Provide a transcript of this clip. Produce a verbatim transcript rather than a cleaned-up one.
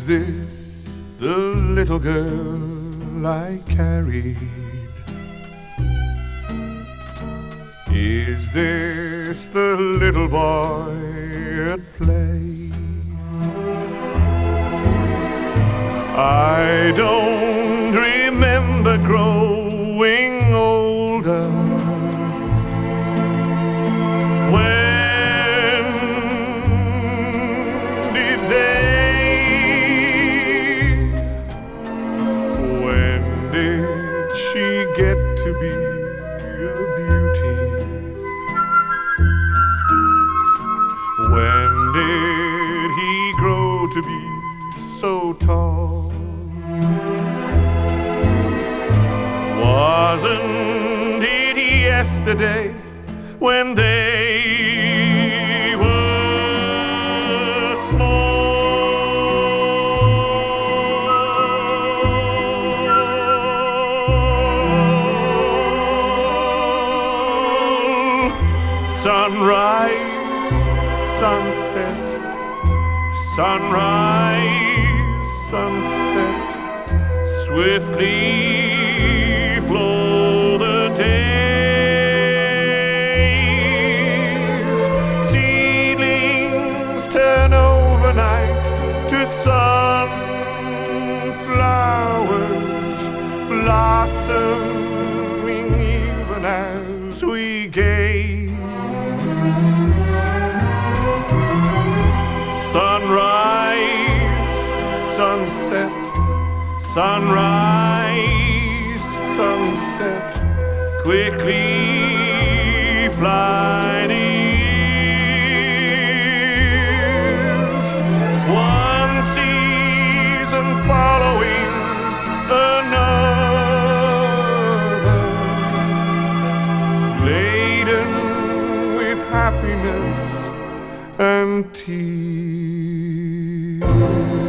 this the little girl I carried? Is this the little boy at play? I don't remember growing older. When did they? When did she get to be a beauty? When did he grow to be so tall? Wasn't it yesterday when they were small? Sunrise, sunset, sunrise, sunset, swiftly flow the days. Seedlings turn overnight to sunflowers, blossoming even as we gaze. Sunrise, sunset, sunrise, sunset, quickly fly the years. One season following another, laden with happiness and tears.